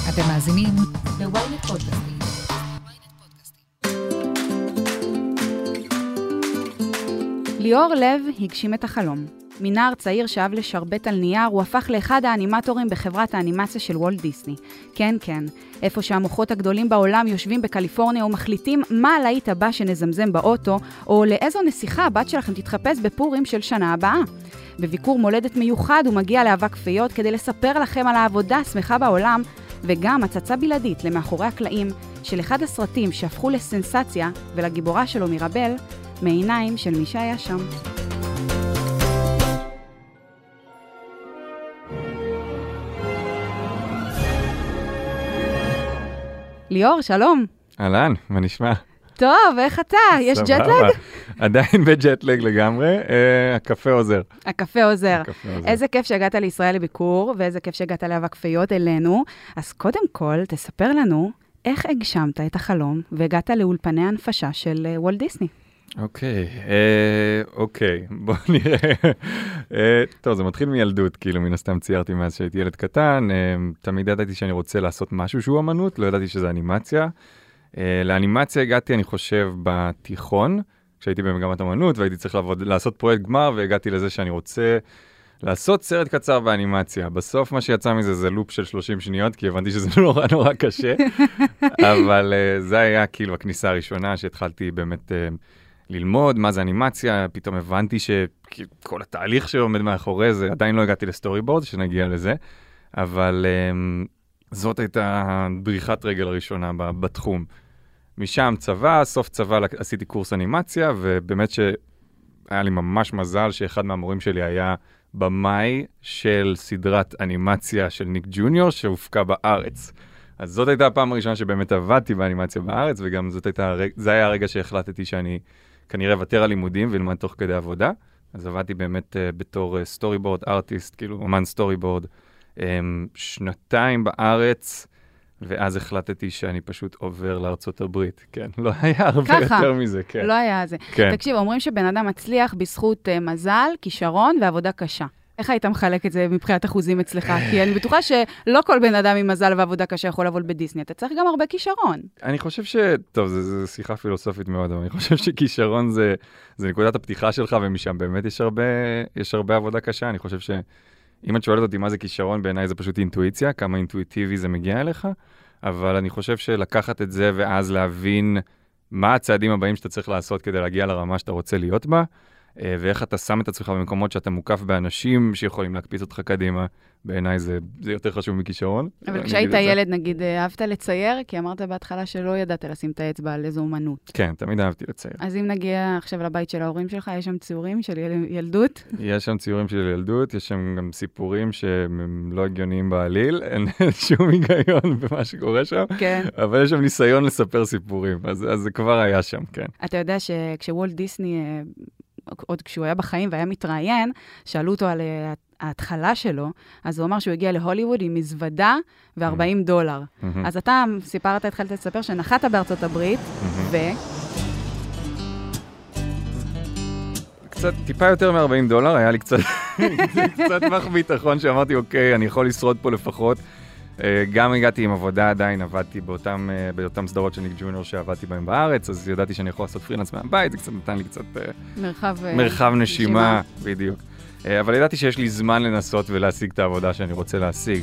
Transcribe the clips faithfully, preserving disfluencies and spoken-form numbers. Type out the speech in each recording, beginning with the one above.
אתם מאזינים ל-ynet פודקאסטים. ליאור לב הגשים את החלום. מנער צעיר שאהב לשרבט על נייר, הוא הפך לאחד האנימטורים בחברת האנימציה של וולט דיסני. כן, כן, איפה שהמוחות הגדולים בעולם יושבים בקליפורניה ומחליטים מה הלהיט הבא שנזמזם באוטו, או לאיזו נסיכה הבת שלכם תתחפש בפורים של שנה הבאה. בביקור מולדת מיוחד הוא מגיע לאבק פיות כדי לספר לכם על העבודה השמחה בעולם, וגם הצצה בלעדית למאחורי הקלעים של אחד הסרטים שהפכו לסנסציה ולגיבורה שלו מירבל, מעיניים של מי שהיה שם. ליאור, שלום. אהלן, מה נשמע? טוב, איך אתה? יש ג'טלג? עדיין בג'טלג לגמרי, הקפה עוזר. הקפה עוזר. איזה כיף שהגעת לישראל לביקור, ואיזה כיף שהגעת לאבק פיות אלינו. אז קודם כל, תספר לנו איך הגשמת את החלום, והגעת לאולפני ההנפשה של וולט דיסני. אוקיי, אוקיי, בוא נראה. טוב, זה מתחיל מילדות, כאילו מן הסתם ציירתי מאז שהייתי ילד קטן, תמיד ידעתי שאני רוצה לעשות משהו שהוא אמנות, לא ידעתי שזה אנימציה. לאנימציה הגעתי, אני חושב, בתיכון, כשהייתי במגמת אמנות, והייתי צריך לעבוד, לעשות פרויקט גמר, והגעתי לזה שאני רוצה לעשות סרט קצר באנימציה. בסוף מה שיצא מזה זה לופ של שלושים שניות, כי הבנתי שזה נורא נורא קשה, אבל זה היה כאילו הכניסה הראשונה שהתחלתי באמת ללמוד מה זה אנימציה, פתאום הבנתי שכל התהליך שעומד מאחורי זה, עדיין לא הגעתי לסטורי בורד, שנגיע לזה, אבל זאת הייתה בריחת רגל הראשונה בתחום. משם צבא, סוף צבא עשיתי קורס אנימציה, ובאמת שהיה לי ממש מזל שאחד מהמורים שלי היה במאי של סדרת אנימציה של ניק ג'וניור, שהופקה בארץ. אז זאת הייתה הפעם הראשונה שבאמת עבדתי באנימציה בארץ, וגם זאת הייתה, זה היה הרגע שהחלטתי שאני כנראה אוותר על לימודים ולמד תוך כדי עבודה. אז עבדתי באמת uh, בתור סטורי בורד ארטיסט, כאילו אומן סטורי בורד, um, שנתיים בארץ, ואז החלטתי שאני פשוט עובר לארצות הברית. כן, לא היה הרבה ככה, יותר מזה. כן. לא היה זה. כן. תקשיב, אומרים שבן אדם מצליח בזכות uh, מזל, כישרון ועבודה קשה. איך היית מחלק את זה מבחינת אחוזים אצלך? כי אני בטוחה שלא כל בן אדם עם מזל ועבודה קשה יכול לעבוד בדיסני. אתה צריך גם הרבה כישרון. אני חושב ש... טוב, זו שיחה פילוסופית מאוד, אבל אני חושב שכישרון זה, זה נקודת הפתיחה שלך, ומשם באמת יש הרבה, יש הרבה עבודה קשה. אני חושב שאם את שואלת אותי מה זה כישרון, בעיניי זה פשוט אינטואיציה, כמה אינטואיטיבי זה מגיע אליך, אבל אני חושב שלקחת את זה ואז להבין מה הצעדים הבאים שאתה צריך לעשות כדי להגיע לרמה שאתה רוצה להיות בה, ואיך אתה שם את עצמך במקומות שאתה מוקף באנשים שיכולים להקפיץ אותך קדימה, בעיניי זה, זה יותר חשוב מכישרון. אבל כשהיית ילד, נגיד, אהבת לצייר, כי אמרת בהתחלה שלא ידעת לשים את האצבע על איזו אומנות. כן, תמיד אהבתי לצייר. אז אם נגיע עכשיו לבית של ההורים שלך, יש שם ציורים של ילדות? יש שם ציורים של ילדות, יש שם גם סיפורים שהם לא הגיוניים בעליל, אין שום היגיון במה שקורה שם, כן. אבל יש שם ניסיון לספר סיפורים, אז, אז זה כבר היה שם, כן. אתה יודע שכשוולט דיסני... עוד כשהוא היה בחיים והיה מתראיין, שאלו אותו על ההתחלה שלו, אז הוא אמר שהוא הגיע להוליווד עם מזוודה ו-ארבעים דולר. אז אתה סיפרת, התחלת לספר שנחת בארצות הברית, ו... קצת, טיפה יותר מ-ארבעים דולר, היה לי קצת, קצת מח ביטחון שאמרתי, אוקיי, אני יכול לשרוד פה לפחות. גם הגעתי עם עבודה עדיין, עבדתי באותם, באותם סדרות של ניק ג'וניור שעבדתי בהם בארץ, אז ידעתי שאני יכול לעשות פרילנס מהבית, זה קצת נתן לי קצת מרחב, מרחב נשימה, בדיוק. אבל ידעתי שיש לי זמן לנסות ולהשיג את העבודה שאני רוצה להשיג.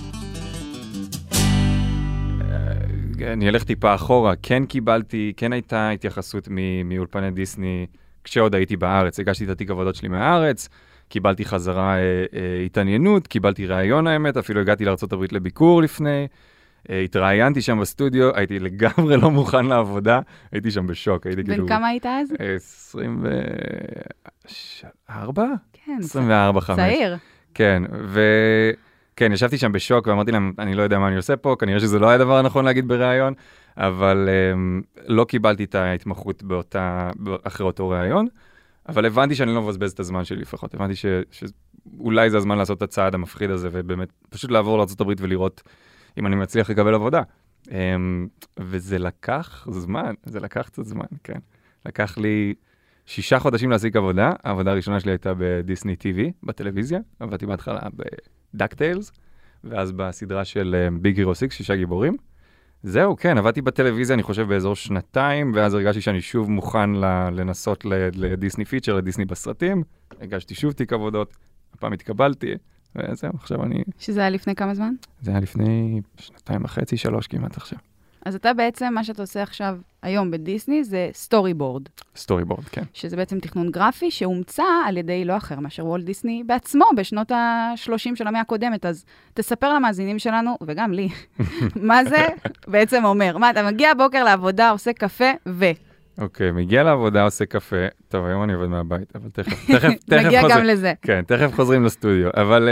אני אלך טיפה אחורה, כן קיבלתי, כן הייתה התייחסות מאולפני דיסני, כשעוד הייתי בארץ, הגשתי את התיק עבודות שלי מהארץ, קיבלתי חזרה אה, אה, התעניינות, קיבלתי רעיון האמת, אפילו הגעתי לארצות הברית לביקור לפני, אה, התראיינתי שם בסטודיו, הייתי לגמרי לא מוכן לעבודה, הייתי שם בשוק. הייתי בן כאילו... כמה היית אז? עשרים וארבע? כן. עשרים וארבע, חמש. צעיר. כן, וכן, ישבתי שם בשוק ואמרתי להם, אני לא יודע מה אני עושה פה, כנראה שזה לא היה דבר הנכון להגיד ברעיון, אבל אה, לא קיבלתי את ההתמחות באותה, אחרי אותו רעיון, אבל הבנתי שאני לא מבזבז את הזמן שלי לפחות. הבנתי ש, שאולי זה הזמן לעשות את הצעד המפחיד הזה, ובאמת פשוט לעבור לארצות הברית ולראות אם אני מצליח לקבל עבודה. וזה לקח זמן, זה לקח קצת זמן, כן. לקח לי שישה חודשים להשיג עבודה. העבודה הראשונה שלי הייתה בדיסני טי וי, בטלוויזיה. עבדתי בהתחלה בדאקטיילס, ואז בסדרה של ביג הירו סיקס, שישה גיבורים. זהו, כן, עבדתי בטלוויזיה, אני חושב, באזור שנתיים, ואז הרגשתי שאני שוב מוכן לנסות לדיסני פיצ'ר, לדיסני בסרטים. הגשתי שוב תיק עבודות, הפעם התקבלתי, וזהו, עכשיו אני... שזה היה לפני כמה זמן? זה היה לפני שנתיים וחצי, שלוש כמעט עכשיו. אז אתה בעצם, מה שאתה עושה עכשיו, היום בדיסני, זה סטורי בורד. סטורי בורד, כן. שזה בעצם תכנון גרפי שהומצא על ידי לא אחר מאשר וולט דיסני בעצמו בשנות ה-שלושים של המאה הקודמת. אז תספר למאזינים שלנו, וגם לי, מה זה בעצם אומר. מה, אתה מגיע בוקר לעבודה, עושה קפה, ו... אוקיי, מגיע לעבודה, עושה קפה. טוב, היום אני עובד מהבית, אבל תכף, תכף, תכף נגיע חוזר... גם לזה. כן, תכף חוזרים לסטודיו, אבל...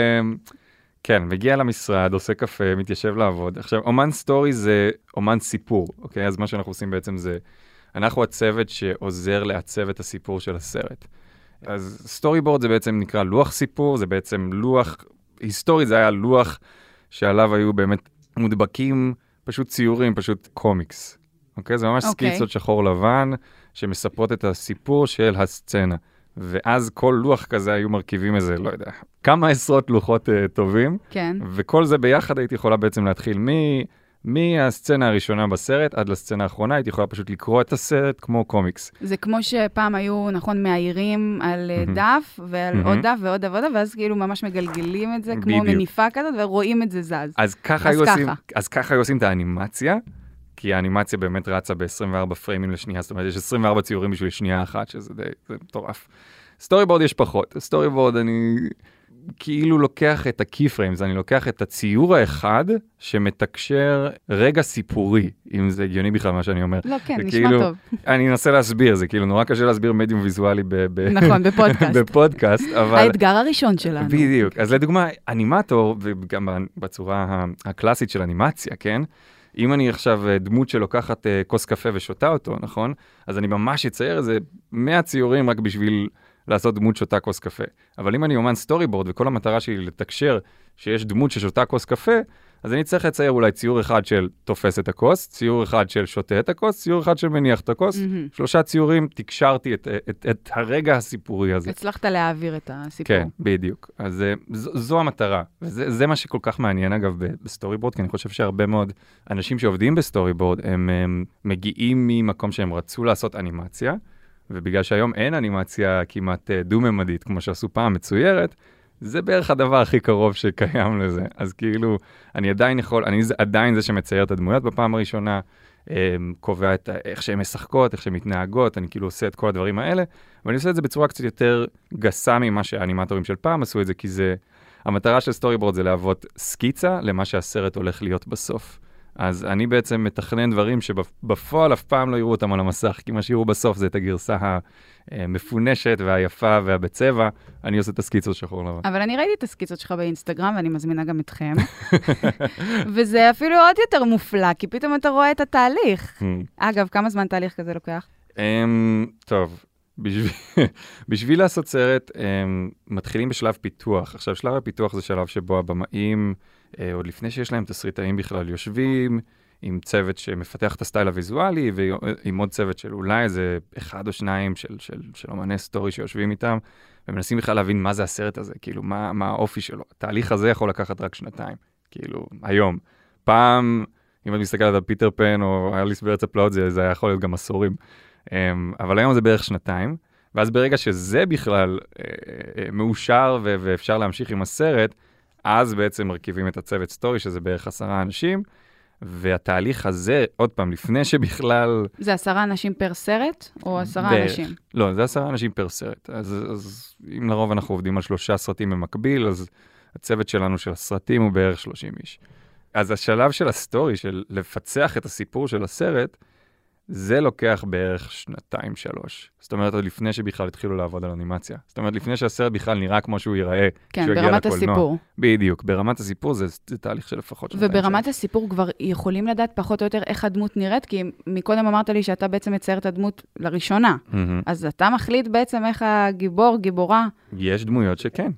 כן, מגיע למשרד, עושה קפה, מתיישב לעבוד. עכשיו, אומן סטורי זה אומן סיפור, אוקיי? אז מה שאנחנו עושים בעצם זה, אנחנו הצוות שעוזר לעצב את הסיפור של הסרט. אז סטורי בורד זה בעצם נקרא לוח סיפור, זה בעצם לוח, היסטורית זה היה לוח שעליו היו באמת מודבקים, פשוט ציורים, פשוט קומיקס. אוקיי? זה ממש אוקיי. סקיצות שחור לבן, שמספרות את הסיפור של הסצנה. ואז כל לוח כזה היו מרכיבים איזה, לא יודע, כמה עשרות לוחות uh, טובים. כן. וכל זה ביחד הייתי יכולה בעצם להתחיל מ... מהסצנה הראשונה בסרט עד לסצנה האחרונה, הייתי יכולה פשוט לקרוא את הסרט כמו קומיקס. זה כמו שפעם היו, נכון, מאיירים על mm-hmm. דף, ועל mm-hmm. עוד דף ועוד עבודה, ואז כאילו ממש מגלגלים את זה, כמו בדיוק. מניפה כזאת, ורואים את זה זז. אז ככה אז היו ככה. עושים, אז ככה היו עושים את האנימציה, כי האנימציה באמת רצה ב-עשרים וארבע פריימים לשנייה, זאת אומרת, יש עשרים וארבע ציורים בשביל שנייה אחת, שזה די, זה מטורף. סטורי בורד יש פחות. סטורי בורד אני כאילו לוקח את ה-keyframes, אני לוקח את הציור האחד שמתקשר רגע סיפורי, אם זה הגיוני בכלל מה שאני אומר. לא, כן, נשמע כאילו, טוב. אני אנסה להסביר, זה כאילו נורא קשה להסביר מדיום ויזואלי ב- ב- נכון, בפודקאסט. בפודקאסט, אבל... האתגר הראשון שלנו. בדיוק. אז לדוגמה, אנימטור, וגם בצורה הקלאסית של אנימציה, כן? אם אני עכשיו דמות שלוקחת כוס קפה ושותה אותו, נכון? אז אני ממש אצייר איזה מאה ציורים רק בשביל לעשות דמות שותה כוס קפה. אבל אם אני אומן סטורי בורד, וכל המטרה שלי לתקשר שיש דמות ששותה כוס קפה, אז אני צריך לצייר אולי ציור אחד של תופס את הכוס, ציור אחד של שותה את הכוס, ציור אחד של מניח את הכוס. Mm-hmm. שלושה ציורים, תקשרתי את, את, את, את הרגע הסיפורי הזה. הצלחת להעביר את הסיפור. כן, בדיוק. אז זו, זו המטרה. וזה זה מה שכל כך מעניין, אגב, בסטורי בורד, כי אני חושב שהרבה מאוד אנשים שעובדים בסטורי בורד, הם, הם מגיעים ממקום שהם רצו לעשות אנימציה, ובגלל שהיום אין אנימציה כמעט דו-ממדית, כמו שעשו פעם מצוירת, זה בערך הדבר הכי קרוב שקיים לזה. אז כאילו, אני עדיין יכול, אני עדיין זה שמצייר את הדמויות בפעם הראשונה, קובע את איך שהן משחקות, איך שהן מתנהגות, אני כאילו עושה את כל הדברים האלה, ואני עושה את זה בצורה קצת יותר גסה ממה שהאנימטורים של פעם עשו את זה, כי זה, המטרה של סטורי בורד זה להוות סקיצה למה שהסרט הולך להיות בסוף. אז אני בעצם מתכנן דברים שבפועל אף פעם לא יראו אותם על המסך, כי מה שיראו בסוף זה את הגרסה המפונשת והיפה והבצבע, אני עושה את הסקיצות שחור לבן. אבל אני ראיתי את הסקיצות שלך באינסטגרם, ואני מזמינה גם אתכם. וזה אפילו עוד יותר מופלא, כי פתאום אתה רואה את התהליך. אגב, כמה זמן תהליך כזה לוקח? טוב, בשביל לעשות סרט, מתחילים בשלב פיתוח. עכשיו, שלב הפיתוח זה שלב שבו הבמאים, עוד לפני שיש להם תסריטאים בכלל, יושבים עם צוות שמפתח את הסטייל הוויזואלי, ועם עוד צוות של אולי איזה אחד או שניים של, של, של אומני סטורי שיושבים איתם, ומנסים בכלל להבין מה זה הסרט הזה, כאילו, מה, מה האופי שלו. התהליך הזה יכול לקחת רק שנתיים, כאילו, היום. פעם, אם את מסתכלת על פיטר פן או אליס בארץ הפלאות, זה, זה היה יכול להיות גם עשורים. אבל היום זה בערך שנתיים, ואז ברגע שזה בכלל מאושר ו- ואפשר להמשיך עם הסרט, אז בעצם מרכיבים את הצוות סטורי, שזה בערך עשרה אנשים, והתהליך הזה, עוד פעם, לפני שבכלל... זה עשרה אנשים פר סרט, או עשרה בערך. אנשים? לא, זה עשרה אנשים פר סרט. אז, אז אם לרוב אנחנו עובדים על שלושה סרטים במקביל, אז הצוות שלנו של הסרטים הוא בערך שלושים איש. אז השלב של הסטורי, של לפצח את הסיפור של הסרט, זה לוקח בערך שנתיים, שלוש. זאת אומרת, עוד לפני שבכלל התחילו לעבוד על אנימציה. זאת אומרת, לפני שהסרט בכלל נראה כמו שהוא ייראה, כן, כשהוא יגיע ברמת לקולנוע. הסיפור. בדיוק, ברמת הסיפור זה, זה תהליך של לפחות שנתיים. וברמת שם. הסיפור כבר יכולים לדעת פחות או יותר איך הדמות נראית, כי מקודם אמרת לי שאתה בעצם מצייר את הדמות לראשונה. Mm-hmm. אז אתה מחליט בעצם איך הגיבור, גיבורה... יש דמויות שכן.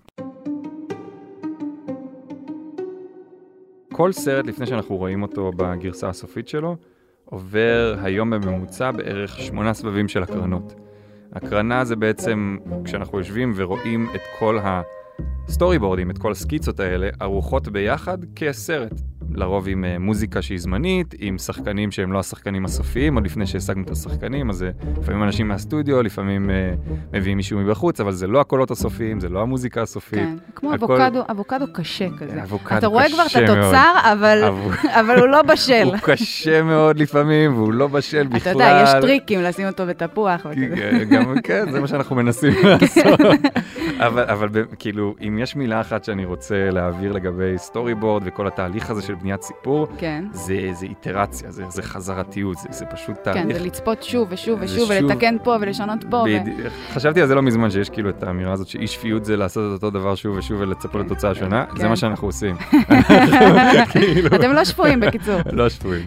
כל סרט, לפני שאנחנו רואים אותו בגרסה הסופית שלו, עובר היום בממוצע בערך שמונה סבבים של הקרנות. הקרנה זה בעצם כשאנחנו יושבים ורואים את כל הסטורי בורדים, את כל הסקיצות האלה, ערוכות ביחד כסרט. לרוב עם uh, מוזיקה שהיא זמנית, עם שחקנים שהם לא השחקנים הסופיים, עוד לפני שהשגנו את השחקנים, אז לפעמים אנשים מהסטודיו, לפעמים uh, מביאים מישהו מבחוץ, אבל זה לא הקולות הסופיים, זה לא המוזיקה הסופית. כן, כמו הכל... אבוקדו, אבוקדו קשה כזה. אבוקדו אתה רואה כבר את התוצר, אבל, אבוק... אבל הוא לא בשל. הוא קשה מאוד לפעמים, והוא לא בשל בכלל. אתה יודע, יש טריקים לשים אותו בתפוח וכזה. גם, כן, זה מה שאנחנו מנסים לעשות. אבל, אבל כאילו, אם יש מילה אחת שאני רוצה להעביר לגבי סטורי בורד וכל התהליך הזה של בניית סיפור, כן. זה, זה איטרציה, זה, זה חזרתיות, זה, זה פשוט תהליך. כן, זה לצפות שוב ושוב ושוב, ולתקן פה ולשנות פה. בד... ו... חשבתי על זה לא מזמן, שיש כאילו את האמירה הזאת שאי שפיות זה לעשות את אותו דבר שוב ושוב ולצפות לתוצאה שונה, כן. זה מה שאנחנו עושים. אתם לא שפויים בקיצור. לא שפויים.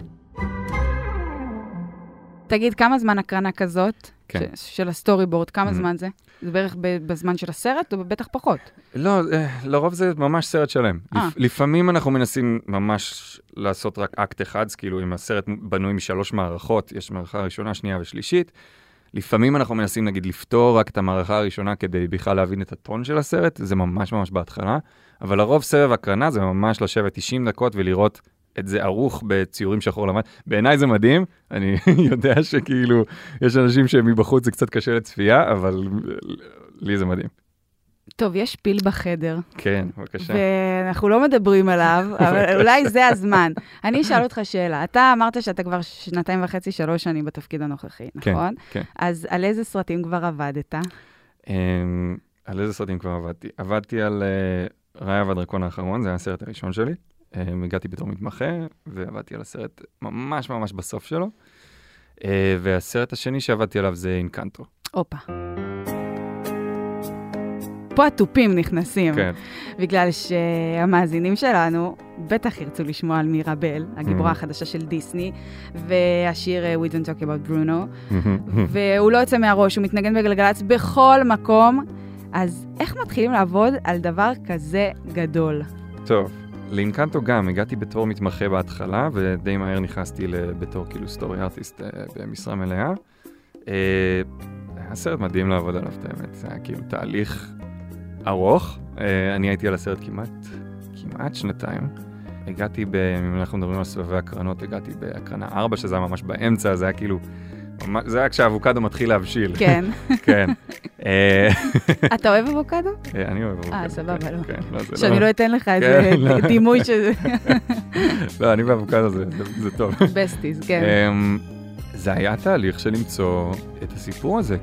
תגיד, כמה זמן הקרנה כזאת, כן. ש- של הסטורי בורד, כמה mm-hmm. זמן זה? זה בערך בזמן של הסרט, או בטח פחות? לא, לרוב זה ממש סרט שלם. לפ- לפעמים אנחנו מנסים ממש לעשות רק אקט אחד, כאילו אם הסרט בנוי משלוש מערכות, יש מערכה ראשונה, שנייה ושלישית, לפעמים אנחנו מנסים נגיד לפתור רק את המערכה הראשונה כדי בכלל להבין את הטון של הסרט, זה ממש ממש בהתחלה, אבל לרוב סרט הקרנה זה ממש לשבת תשעים דקות ולראות את זה ערוך בציורים שחור לבן. בעיניי זה מדהים, אני יודע שכאילו יש אנשים שמבחוץ זה קצת קשה לצפייה, אבל לי זה מדהים. טוב, יש פיל בחדר. כן, בבקשה. ואנחנו לא מדברים עליו, אבל אולי זה הזמן. אני אשאל אותך שאלה. אתה אמרת שאתה כבר שנתיים וחצי, שלוש שנים בתפקיד הנוכחי, נכון? כן. אז על איזה סרטים כבר עבדת? על איזה סרטים כבר עבדתי? עבדתי על ראיה והדרקון האחרון, זה היה הסרט הראשון שלי. הגעתי בתור מתמחה, ועבדתי על הסרט ממש ממש בסוף שלו. והסרט השני שעבדתי עליו זה אינקנטו. אופה. פה הטופים נכנסים. כן. בגלל שהמאזינים שלנו בטח ירצו לשמוע על מירה בל, הגיבורה החדשה של דיסני, והשיר We Don't Talk About Bruno, והוא לא יוצא מהראש, הוא מתנגן בגלגלצ בכל מקום. אז איך מתחילים לעבוד על דבר כזה גדול? טוב. לאינקנטו גם, הגעתי בתור מתמחה בהתחלה, ודי מהר נכנסתי בתור כאילו סטורי ארטיסט במשרה מלאה. היה סרט מדהים לעבוד עליו, את האמת. זה היה כאילו תהליך ארוך. אני הייתי על הסרט כמעט, כמעט שנתיים. הגעתי, ב, אם אנחנו מדברים על סבבי הקרנות, הגעתי בהקרנה ארבע, שזה היה ממש באמצע, זה היה כאילו, זה היה כשהאבוקדו מתחיל להבשיל. כן. כן. אתה אוהב אבוקדו? אני אוהב אבוקדו. אה, סבבה, לא. שאני לא אתן לך איזה דימוי שזה... לא, אני באבוקדו, זה טוב. בסטיס, כן. זה היה תהליך של למצוא את הסיפור הזה.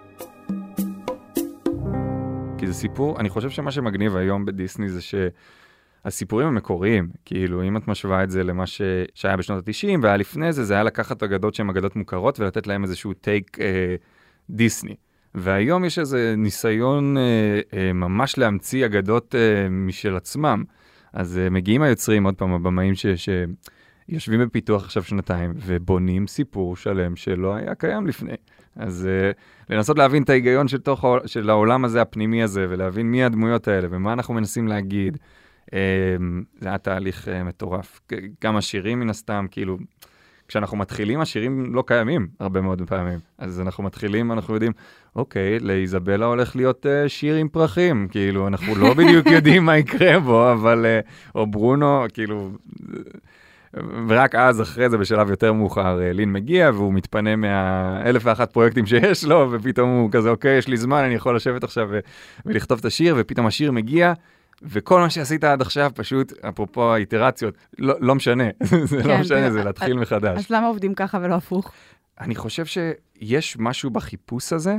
כי זה סיפור, אני חושב שמה שמגניב היום בדיסני זה שהסיפורים המקוריים, כאילו אם את משווה את זה למה שהיה בשנות ה-תשעים, והיה לפני זה, זה היה לקחת אגדות שהן אגדות מוכרות ולתת להם איזשהו טייק אה, דיסני. והיום יש איזה ניסיון אה, אה, ממש להמציא אגדות אה, משל עצמם. אז אה, מגיעים היוצרים, עוד פעם, הבמאים ש... ש... יושבים בפיתוח עכשיו שנתיים, ובונים סיפור שלם שלא היה קיים לפני. אז uh, לנסות להבין את ההיגיון של, תוך, של העולם הזה, הפנימי הזה, ולהבין מי הדמויות האלה, ומה אנחנו מנסים להגיד, uh, זה היה תהליך uh, מטורף. גם השירים מן הסתם, כאילו, כשאנחנו מתחילים, השירים לא קיימים הרבה מאוד פעמים. אז אנחנו מתחילים, אנחנו יודעים, אוקיי, לאיזבלה הולך להיות uh, שיר עם פרחים, כאילו, אנחנו לא בדיוק יודעים מה יקרה בו, אבל, uh, או ברונו, כאילו... ורק אז, אחרי זה, בשלב יותר מאוחר, לין מגיע, והוא מתפנה מהאלף ואחת פרויקטים שיש לו, ופתאום הוא כזה, אוקיי, יש לי זמן, אני יכול לשבת עכשיו ו- ולכתוב את השיר, ופתאום השיר מגיע, וכל מה שעשית עד עכשיו, פשוט, אפרופו האיטרציות, לא, לא משנה, זה לא משנה, זה להתחיל מחדש. אז למה עובדים ככה ולא הפוך? אני חושב שיש משהו בחיפוש הזה,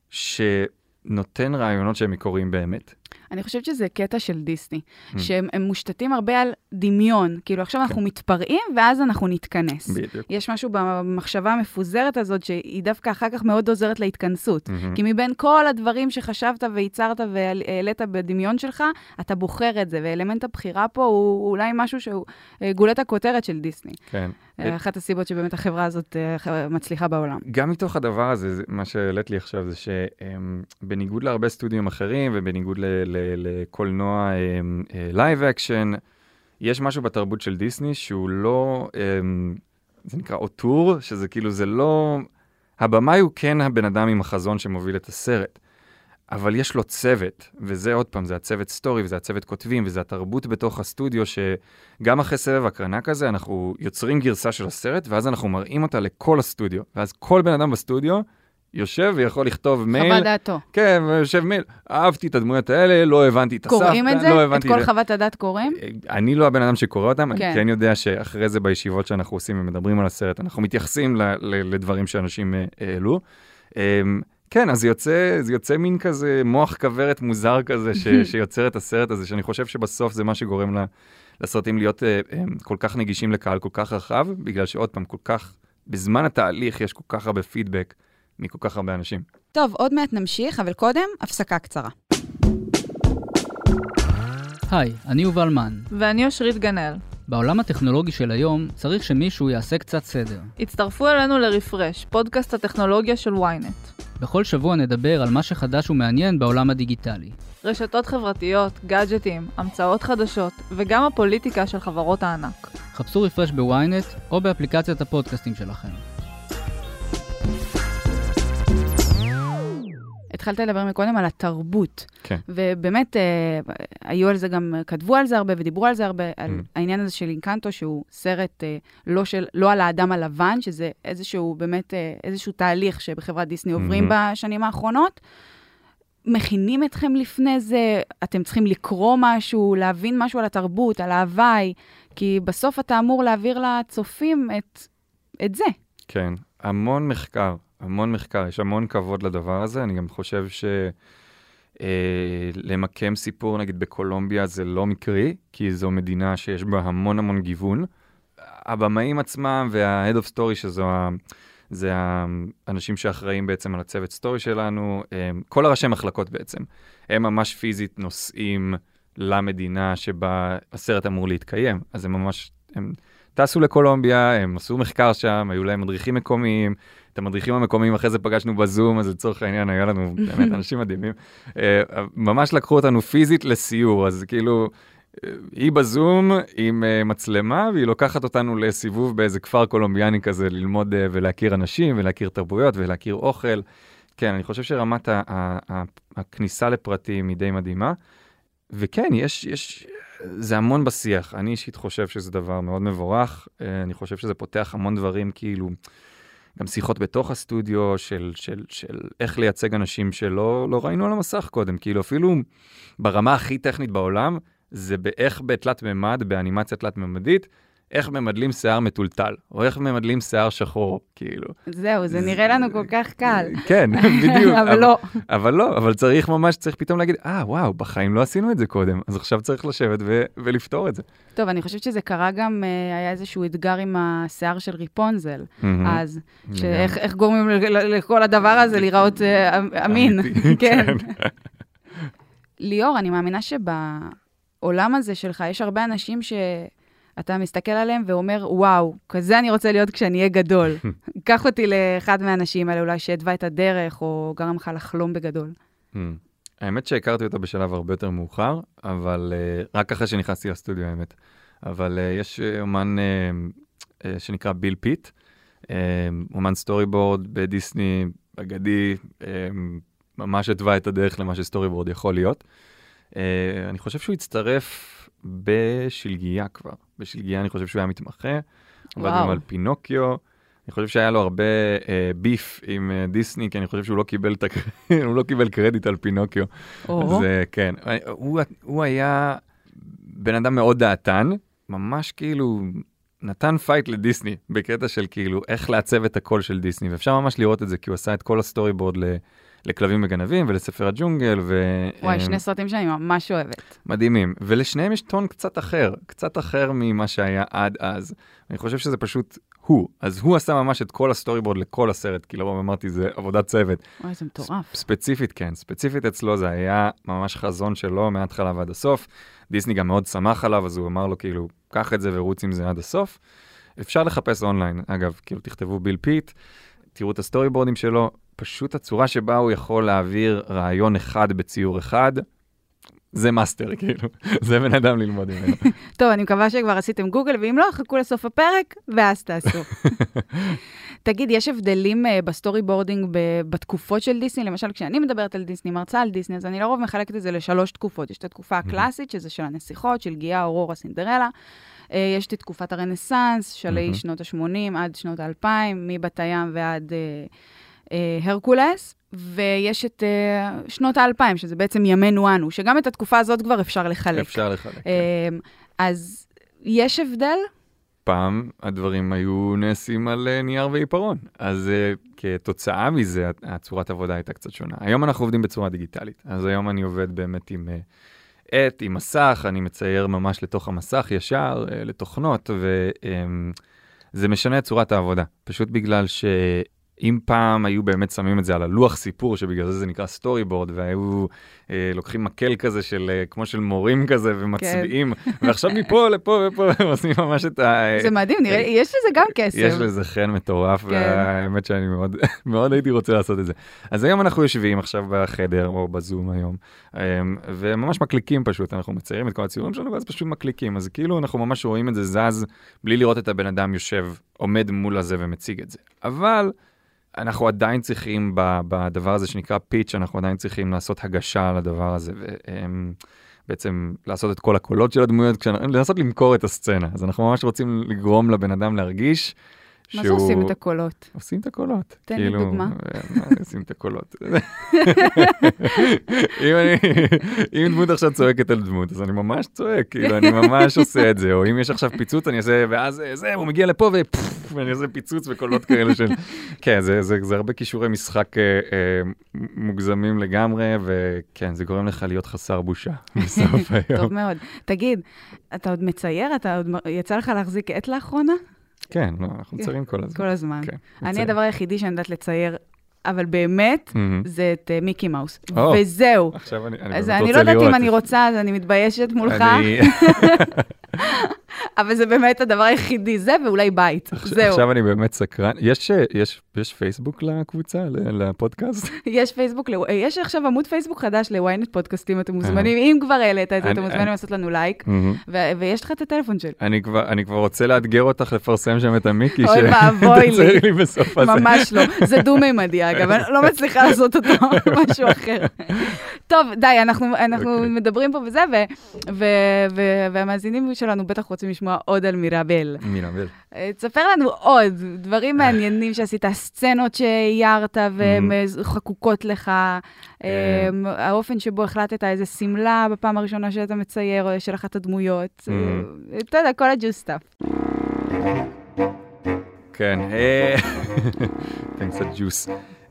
שנותן רעיונות שהם מקוריים באמת. אני חושבת שזה קטע של דיסני, שהם מושתתים הרבה על דמיון, כאילו עכשיו אנחנו מתפרעים ואז אנחנו נתכנס. בדיוק. יש משהו במחשבה המפוזרת הזאת שהיא דווקא אחר כך מאוד עוזרת להתכנסות, כי מבין כל הדברים שחשבת וייצרת והעלית בדמיון שלך, אתה בוחר את זה, ואלמנט הבחירה פה הוא אולי משהו שהוא גולת הכותרת של דיסני. כן. אחת הסיבות שבאמת החברה הזאת מצליחה בעולם. גם מתוך הדבר הזה, מה שהעלית לי עכשיו זה שבניגוד להרבה סטודיו אחרים ובניגוד לקולנוע לייב אקשן, יש משהו בתרבות של דיסני שהוא לא, זה נקרא אוטור, שזה כאילו זה לא, הבמאי הוא כן הבן אדם עם החזון שמוביל את הסרט, אבל יש לו צוות, וזה עוד פעם, זה הצוות סטורי, וזה הצוות כותבים, וזה התרבות בתוך הסטודיו, שגם אחרי סבב הקרנה כזה, אנחנו יוצרים גרסה של הסרט, ואז אנחנו מראים אותה לכל הסטודיו, ואז כל בן אדם בסטודיו יושב ויכול לכתוב מייל. חוות דעתו. כן, ויושב מייל, אהבתי את הדמויות האלה, לא הבנתי את הסבתא, קוראים את זה? לא את כל חוות הדעת קוראים? אני לא הבן אדם שקורא אותם, כן. אני כן יודע שאחרי זה בישיבות שאנחנו עושים ומדברים על הסרט, אנחנו מתייחסים ל- ל- לדברים שאנשים העלו. כן, אז זה יוצא, זה יוצא מין כזה מוח כברת מוזר כזה, ש, שיוצר את הסרט הזה, שאני חושב שבסוף זה מה שגורם לה, לסרטים להיות uh, um, כל כך נגישים לקהל, כל כך רחב, בגלל שעוד פעם, כל כך, בזמן התהליך יש כל כך הרבה פידבק מכל כך הרבה אנשים. טוב, עוד מעט נמשיך, אבל קודם, הפסקה קצרה. היי, אני יובל מן. ואני אושרית גנאל. בעולם הטכנולוגי של היום צריך שמישהו יעשה קצת סדר. הצטרפו אלינו לרפרש, פודקאסט הטכנולוגיה של וויינט. בכל שבוע נדבר על מה שחדש ומעניין בעולם הדיגיטלי. רשתות חברתיות, גאדג'טים, המצאות חדשות, וגם הפוליטיקה של חברות הענק. חפשו רפרש בוויינט או באפליקציית הפודקאסטים שלכם. התחלת לדבר מקודם על התרבות. כן. ובאמת, אה, היו על זה גם, כתבו על זה הרבה ודיברו על זה הרבה, על Mm. העניין הזה של אינקנטו, שהוא סרט אה, לא, של, לא על האדם הלבן, שזה איזשהו, באמת, אה, איזשהו תהליך שבחברת דיסני עוברים Mm-hmm. בשנים האחרונות. מכינים אתכם לפני זה, אתם צריכים לקרוא משהו, להבין משהו על התרבות, על ההוואי, כי בסוף אתה אמור להעביר לצופים את, את זה. כן, המון מחקר, המון מחקר, יש המון כבוד לדבר הזה, אני גם חושב ש... למקם סיפור, נגיד, בקולומביה זה לא מקרי, כי זו מדינה שיש בה המון המון גיוון. הבמאים עצמם וה-Head of Story, שזו ה... זה האנשים שאחראים בעצם על הצוות סטורי שלנו, הם, כל הראשי מחלקות בעצם, הם ממש פיזית נוסעים למדינה שבה הסרט אמור להתקיים. אז הם ממש, הם טסו לקולומביה, הם עשו מחקר שם, היו להם מדריכים מקומיים, את המדריכים המקומיים אחרי זה פגשנו בזום, אז לצורך העניין היה לנו באמת אנשים מדהימים. ממש לקחו אותנו פיזית לסיור, אז כאילו... היא בזום עם uh, מצלמה, והיא לוקחת אותנו לסיבוב באיזה כפר קולומביאני כזה, ללמוד uh, ולהכיר אנשים, ולהכיר תרבויות, ולהכיר אוכל. כן, אני חושב שרמת ה- ה- ה- הכניסה לפרטים היא די מדהימה. וכן, יש, יש, זה המון בשיח. אני אישית חושב שזה דבר מאוד מבורך. Uh, אני חושב שזה פותח המון דברים, כאילו, גם שיחות בתוך הסטודיו, של, של, של איך לייצג אנשים שלא לא ראינו על המסך קודם. כאילו, אפילו ברמה הכי טכנית בעולם, זה באיך בתלת ממד, באנימציה תלת ממדית, איך ממדלים שיער מטולטל, או איך ממדלים שיער שחור, כאילו. זהו, זה נראה לנו כל כך קל. כן, בדיוק. אבל לא. אבל לא, אבל צריך ממש, צריך פתאום להגיד, אה, וואו, בחיים לא עשינו את זה קודם, אז עכשיו צריך לשבת ו- ולפתור את זה. טוב, אני חושבת שזה קרה גם, היה איזשהו אתגר עם השיער של ריפונזל, אז, שאיך איך גורמים לכל הדבר הזה לראות אמין. כן. ליאור, אני מאמינה שבה... עולם הזה שלך, יש הרבה אנשים שאתה מסתכל עליהם ואומר, וואו, כזה אני רוצה להיות כשאני אהיה גדול. קח אותי לאחד מהאנשים האלה, אולי שהדווה את הדרך, או גרם לך לחלום בגדול. האמת שהכרתי אותו בשלב הרבה יותר מאוחר, אבל רק אחרי שנכנסתי לסטודיו, האמת. אבל יש אומן שנקרא ביל פיט, אומן סטורי בורד בדיסני, אגדי, ממש הדווה את הדרך למה שסטורי בורד יכול להיות. Uh, אני חושב שהוא הצטרף בשלגיה כבר. בשלגיה אני חושב שהוא היה מתמחה. עבד גם על פינוקיו. אני חושב שהיה לו הרבה uh, ביף עם uh, דיסני, כי אני חושב שהוא לא קיבל, את הקר... הוא לא קיבל קרדיט על פינוקיו. אז uh, כן. הוא, הוא היה בן אדם מאוד דעתן, ממש כאילו נתן פייט לדיסני, בקטע של כאילו איך לעצב את הקול של דיסני. ואפשר ממש לראות את זה, כי הוא עשה את כל הסטורי בורד ל... לכלבים וגנבים ולספר הג'ונגל. ו... וואי, שני סרטים שאני ממש אוהבת. מדהימים. ולשניהם יש טון קצת אחר, קצת אחר ממה שהיה עד אז. אני חושב שזה פשוט הוא. אז הוא עשה ממש את כל הסטורי בורד לכל הסרט, כי לא אמרתי, זה עבודת צוות. וואי, זה מטורף. ספציפית, כן. ספציפית אצלו זה היה ממש חזון שלו מההתחלה ועד הסוף. דיסני גם מאוד שמח עליו, אז הוא אמר לו, כאילו, קח את זה ורוץ עם זה עד הסוף. אפשר לחפש אונליין. אגב, כאילו, תכתבו ביל פיט, תראו את הסטורי בורדים שלו, פשוט הצורה שבה הוא יכול להעביר רעיון אחד בציור אחד, זה מאסטר, כאילו. זה בן אדם ללמוד ממנו. טוב, אני מקווה שכבר עשיתם גוגל, ואם לא, חכו לסוף הפרק, ואז תעשו. תגיד, יש הבדלים uh, בסטורי בורדינג ב- בתקופות של דיסני? למשל, כשאני מדברת על דיסני, מרצה על דיסני, אז אני לרוב מחלקת את זה לשלוש תקופות. יש את התקופה הקלאסית, שזה של הנסיכות, של גיאה, אורורה, סינדרלה. Uh, יש את תקופת הרנסנס, שלי שנות ה-שמונים עד שנות ה-אלפיים, מבת הים ועד uh, uh, הרקולס. ויש את uh, שנות ה-אלפיים, שזה בעצם ימינו אנו, שגם את התקופה הזאת כבר אפשר לחלק. אפשר לחלק. Uh, כן. אז יש הבדל? פעם הדברים היו נעשים על uh, נייר ועיפרון, אז uh, כתוצאה מזה, הצורת עבודה הייתה קצת שונה. היום אנחנו עובדים בצורה דיגיטלית, אז היום אני עובד באמת עם uh, עט, עם מסך, אני מצייר ממש לתוך המסך ישר, uh, לתוכנות, וזה um, משנה את צורת העבודה, פשוט בגלל ש... אם פעם היו באמת שמים את זה על הלוח סיפור, שבגלל זה זה נקרא סטורי בורד, והיו אה, לוקחים מקל כזה, של, אה, כמו של מורים כזה, ומצביעים, כן. ועכשיו מפה לפה ופה, ועושים ממש את ה... זה מדהים, נראה, יש לזה גם כסף. יש לזה חן מטורף, כן. והאמת שאני מאוד, מאוד הייתי רוצה לעשות את זה. אז היום אנחנו יושבים עכשיו בחדר, או בזום היום, אה, וממש מקליקים פשוט, אנחנו מציירים את כל הציורים שלנו, ואז פשוט מקליקים, אז כאילו אנחנו ממש רואים את זה זז, בלי לראות את הבן אדם יושב, עומד מול הזה ומציג את זה. אבל... אנחנו עדיין צריכים, בדבר הזה שנקרא פיץ', אנחנו עדיין צריכים לעשות הגשה על הדבר הזה, ובעצם לעשות את כל הקולות של הדמויות, לנסות למכור את הסצנה. אז אנחנו ממש רוצים לגרום לבן אדם להרגיש מה זה עושים את הקולות? עושים את הקולות. תן לי דוגמה. עושים את הקולות. אם דמות עכשיו צועקת על דמות, אז אני ממש צועק, כאילו, אני ממש עושה את זה, או אם יש עכשיו פיצוץ, אני אעשה, ואז זה, הוא מגיע לפה, ואני עושה פיצוץ וקולות כאלה של... כן, זה הרבה כישורי משחק מוגזמים לגמרי, וכן, זה גורם לך להיות חסר בושה בסוף היום. טוב מאוד. תגיד, אתה עוד מצייר? יצא לך להחזיק עת לאחרונה? כן, לא, אנחנו מציירים כל הזמן. כל הזמן. כן, אני הדבר היחידי שאני יודעת לצייר, אבל באמת, mm-hmm. זה את uh, מיקי מאוס. Oh, וזהו. עכשיו אני, אני אז באמת אני רוצה לא יודעת לראות. אם אני רוצה, אז אני מתביישת מולך. אני... אבל זה באמת הדבר היחידי, זה ואולי בית. עכשיו, זהו. עכשיו אני באמת סקרן. יש, יש, יש פייסבוק לקבוצה, לפודקאסט? יש פייסבוק, יש עכשיו עמוד פייסבוק חדש לוויינט פודקאסטים, אתם מוזמנים, אם כבר העלית את זה, אתם מוזמנים לעשות לנו לייק, ויש לך את הטלפון שלי. אני כבר, אני כבר רוצה לאתגר אותך לפרסם שם את המיקי, אוי ואבוי לי. לי בסוף הזה. ממש לא. זה דו-מימדי, אגב, אני לא מצליחה לעשות אותו משהו אחר. טוב, די, אנחנו מדברים פה וזה, והמאזינים שלנו בטח רוצים לשמוע עוד על מיראבל. מיראבל. תספר לנו עוד דברים מעניינים שעשית, סצנות שאיירת והן חקוקות לך, האופן שבו החלטת איזה סמלה בפעם הראשונה שאתה מצייר, של אחת הדמויות. אתה יודע, כל הג'וס סטאפ. כן, תן קצת ג'וס.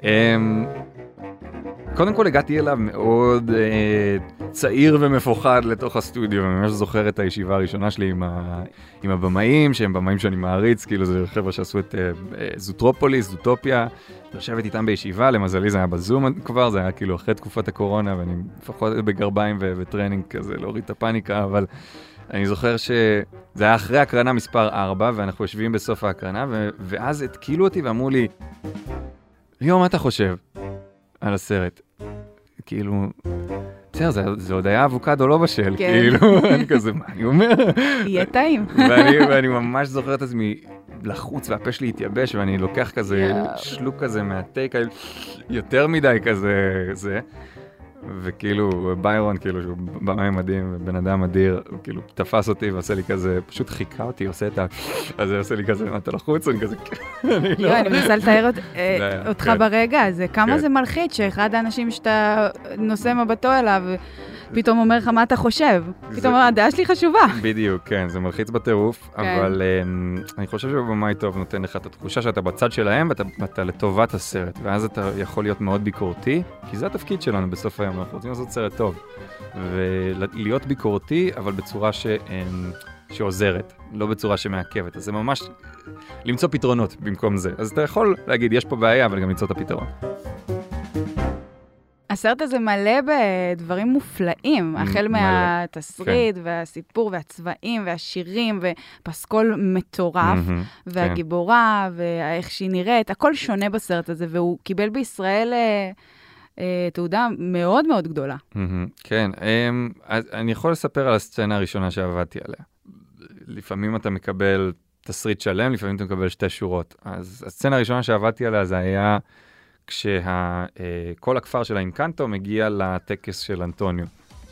קודם כל הגעתי אליו מאוד אה, צעיר ומפוחד לתוך הסטודיו, ואני ממש זוכר את הישיבה הראשונה שלי עם, ה, עם הבמאים, שהם במאים שאני מעריץ, כאילו זה חבר'ה שעשו את אה, זוטרופוליס, זוטופיה, לשבת איתם בישיבה, למזלי זה היה בזום כבר, זה היה כאילו אחרי תקופת הקורונה, ואני לפחות בגרביים ו- וטרנינג כזה, להוריד את הפאניקה, אבל אני זוכר שזה היה אחרי הקרנה מספר ארבע, ואנחנו יושבים בסוף ההקרנה, ו- ואז התקילו אותי ואמרו לי, ליאור, מה אתה חושב על הסרט? כאילו, בסדר, זה, זה עוד היה אבוקדו לא בשל, כן. כאילו, אני כזה, מה אני אומר? יהיה טעים. ואני, ואני ממש זוכר את עצמי לחוץ, והפה שלי התייבש, ואני לוקח כזה yeah. שלוק כזה מהטייק, יותר מדי כזה, זה. וכאילו, ביירון, כאילו, שהוא במאי מדהים, בן אדם אדיר, הוא כאילו תפס אותי ועושה לי כזה, פשוט חיכה אותי, עושה את ה... אז הוא עושה לי כזה, מה אתה לחוץ? אני כזה, אני לא... אני מנסה לתאר אותך ברגע הזה, כמה זה מלחיץ שאחד האנשים שאתה נושא מבטו אליו, פתאום אומר לך מה אתה חושב. פתאום אומר, הדעה שלי חשובה. בדיוק, כן, זה מלחיץ בטירוף, אבל אני חושב שבמאי טוב נותן לך את התחושה שאתה בצד שלהם, ואתה לטובת הסרט, ואז אתה יכול להיות מאוד ביקורתי, כי זה התפקיד שלנו בסוף היום, אנחנו רוצים לעשות סרט טוב. ולהיות ביקורתי, אבל בצורה ש... שעוזרת, לא בצורה שמעכבת. אז זה ממש למצוא פתרונות במקום זה. אז אתה יכול להגיד, יש פה בעיה, אבל גם למצוא את הפתרון. הסרט הזה מלא בדברים מופלאים, החל מהתסריט והסיפור והצבעים והשירים ופסקול מטורף, והגיבורה ואיך שהיא נראית, הכל שונה בסרט הזה, והוא קיבל בישראל תעודה מאוד מאוד גדולה. כן, אז אני יכול לספר על הסצנה הראשונה שעבדתי עליה. לפעמים אתה מקבל תסריט שלם, לפעמים אתה מקבל שתי שורות. אז הסצנה הראשונה שעבדתי עליה זה היה כשכל הכפר של האינקנטו מגיע לטקס של אנטוניו.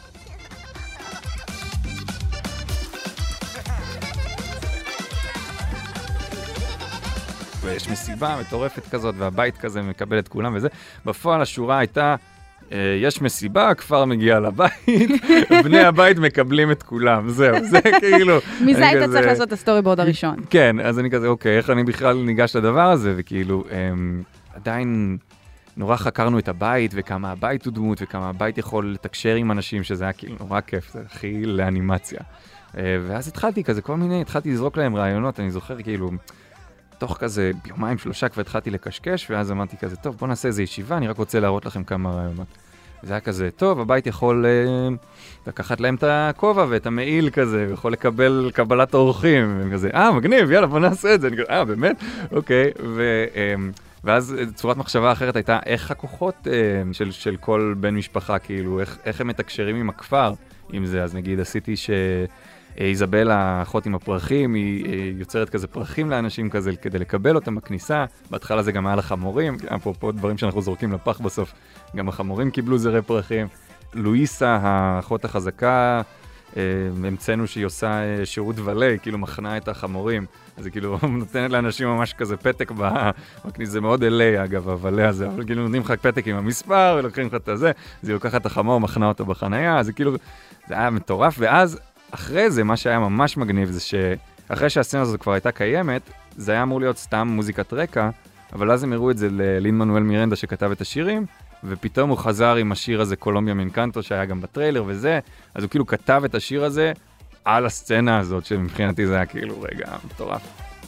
ויש מסיבה מטורפת כזאת, והבית כזה מקבל את כולם וזה. בפועל השורה הייתה, יש מסיבה, הכפר מגיע לבית, בני הבית מקבלים את כולם, זהו, זה כאילו... מזה היית צריך לעשות את הסטורי בורד הראשון. כן, אז אני כזה, אוקיי, איך אני בכלל ניגש לדבר הזה, וכאילו, עדיין נורא חקרנו את הבית, וכמה הבית הוא דמות, וכמה הבית יכול לתקשר עם אנשים, שזה היה כאילו נורא כיף, זה הכי לאנימציה. ואז התחלתי כזה, כל מיני, התחלתי לזרוק להם רעיונות, אני זוכר כאילו... תוך כזה ביומיים שלושה כבר התחלתי לקשקש, ואז אמרתי כזה, טוב, בוא נעשה איזו ישיבה, אני רק רוצה להראות לכם כמה רעיונות. זה היה כזה, טוב, הבית יכול אה, לקחת להם את הכובע ואת המעיל כזה, ויכול לקבל קבלת אורחים, וכזה, אה, מגניב, יאללה, בוא נעשה את זה. אני כזה, אה, באמת? אוקיי. ו, אה, ואז צורת מחשבה אחרת הייתה, איך הכוחות אה, של, של כל בן משפחה, כאילו, איך, איך הם מתקשרים עם הכפר, עם זה. אז נגיד, עשיתי ש... איזבל, האחות עם הפרחים, היא יוצרת כזה פרחים לאנשים כזה כדי לקבל אותם בכניסה. בהתחלה זה גם היה לחמורים, אפרופו דברים שאנחנו זורקים לפח בסוף, גם החמורים קיבלו זרי פרחים. לואיסה, האחות החזקה, המצאנו שהיא עושה שירות ולי, כאילו מחנה את החמורים. אז היא כאילו נותנת לאנשים ממש כזה פתק בכניסה, זה מאוד אלי אגב, הולי הזה, אבל כאילו נותנים לך פתק עם המספר, ולוקחים לך את הזה, אז היא לוקחת את החמור, מחנה אותו בחנייה, אז זה כאילו, זה היה מטורף, ואז אחרי זה, מה שהיה ממש מגניב זה שאחרי שהסצנה הזאת כבר הייתה קיימת, זה היה אמור להיות סתם מוזיקת רקע, אבל אז הם הראו את זה ללין מנואל מירנדה שכתב את השירים, ופתאום הוא חזר עם השיר הזה, קולומביה מינקנטו, שהיה גם בטריילר וזה, אז הוא כאילו כתב את השיר הזה על הסצנה הזאת, שמבחינתי זה היה כאילו רגע מטורף.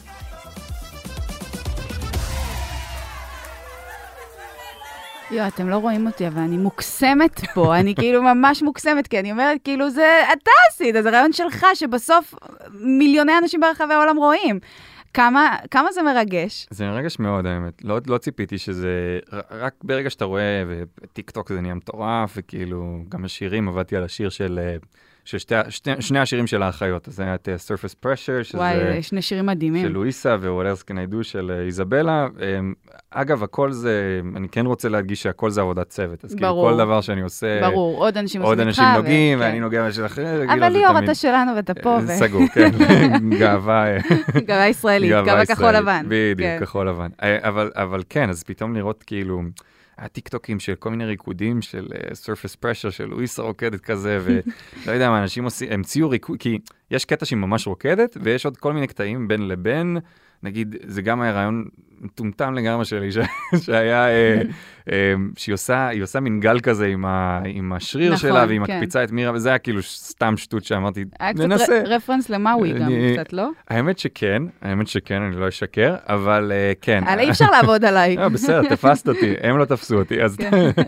יו, אתם לא רואים אותי, אבל אני מוקסמת פה, אני כאילו ממש מוקסמת, כי אני אומרת, כאילו, זה אתה עשית, זה רעיון שלך, שבסוף מיליוני אנשים ברחבי העולם רואים. כמה, כמה זה מרגש? זה מרגש מאוד, האמת. לא, לא ציפיתי שזה, רק ברגע שאתה רואה, וטיק טוק זה נהיה מטורף, וכאילו, גם השירים, עבדתי על השיר של... של שתי, שתי, שני השירים של האחיות, אז זה היה את Surface Pressure, שזה... וואי, שני שירים מדהימים. של לואיסה ו-What else can I do של איזבלה. אגב, הכל זה, אני כן רוצה להדגיש שהכל זה עבודת צוות, אז ברור. כאילו כל דבר שאני עושה... ברור, עוד אנשים עוד עושים אנשים איתך, נוגעים, ו... ואני כן. נוגע בשל אחר. אבל ליאור, אתה שלנו ואתה פה. ו... סגור, כן. גאווה... גאווה ישראלית, גאווה כחול לבן. בדיוק, כן. כחול לבן. אבל, אבל כן, אז פתאום לראות כאילו... הטיקטוקים של כל מיני ריקודים של uh, Surface Pressure, של לואיסה רוקדת כזה, ולא יודע מה, אנשים עושים, המציאו ריקוד, כי יש קטע שהיא ממש רוקדת, ויש עוד כל מיני קטעים בין לבין, נגיד, זה גם היה רעיון מטומטם לגמרי שלי, ש... שהיה, אה, אה, שהיא עושה, היא עושה מין גל כזה עם, ה... עם השריר נכון, שלה, ועם כן. הקפיצה את מירה, וזה היה כאילו סתם שטות שאמרתי, היה ננסה. קצת ר... רפרנס למאווי גם, אני... קצת, לא? האמת שכן, האמת שכן, אני לא אשקר, אבל uh, כן. אבל אי אפשר לעבוד עליי. לא, בסדר, תפסת אותי, הם לא תפסו אותי, אז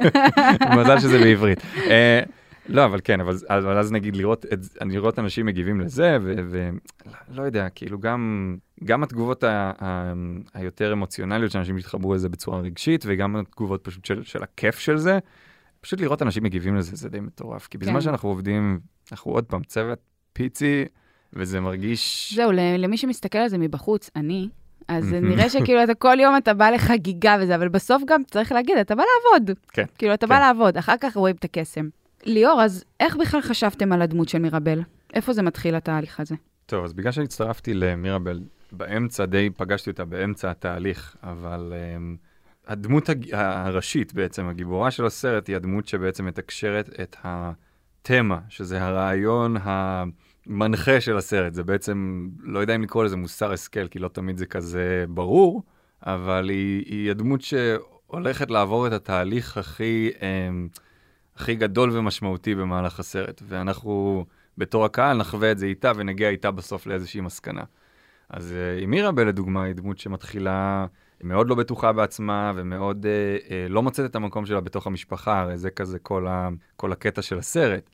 מזל שזה בעברית. Uh, לא, אבל כן, אבל, אבל אז נגיד לראות, לראות אנשים מגיבים לזה, ולא יודע, כאילו גם, גם התגובות ה, ה, היותר אמוציונליות, שאנשים יתחברו לזה בצורה רגשית, וגם התגובות פשוט של, של הכיף של זה, פשוט לראות אנשים מגיבים לזה, זה די מטורף. כי בזמן כן. שאנחנו עובדים, אנחנו עוד פעם צוות פיצי, וזה מרגיש... זהו, למי שמסתכל על זה מבחוץ, אני, אז נראה שכאילו אתה כל יום אתה בא לחגיגה וזה, אבל בסוף גם צריך להגיד, אתה בא לעבוד. כן. כאילו אתה כן. בא לעבוד, אחר כך רואים את הקסם. ליאור, אז איך בכלל חשבתם על הדמות של מירבל? איפה זה מתחיל התהליך הזה? טוב, אז בגלל שהצטרפתי למירבל, באמצע די פגשתי אותה באמצע התהליך, אבל um, הדמות הג... הראשית בעצם, הגיבורה של הסרט, היא הדמות שבעצם מתקשרת את התמה, שזה הרעיון המנחה של הסרט. זה בעצם, לא יודע אם לקרוא לזה מוסר השכל, כי לא תמיד זה כזה ברור, אבל היא, היא הדמות שהולכת לעבור את התהליך הכי... Um, הכי גדול ומשמעותי במהלך הסרט, ואנחנו בתור הקהל נחווה את זה איתה ונגיע איתה בסוף לאיזושהי מסקנה. אז uh, מירבל לדוגמה היא דמות שמתחילה מאוד לא בטוחה בעצמה ומאוד uh, uh, לא מוצאת את המקום שלה בתוך המשפחה, הרי זה כזה כל, ה, כל הקטע של הסרט.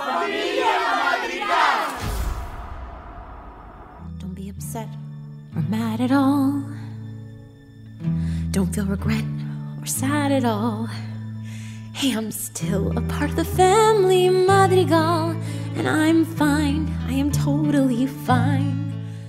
Don't be upset or mad at all. Don't feel regret or sad at all. Hey, I'm still a part of the family, Madrigal, and I'm fine. I am totally fine.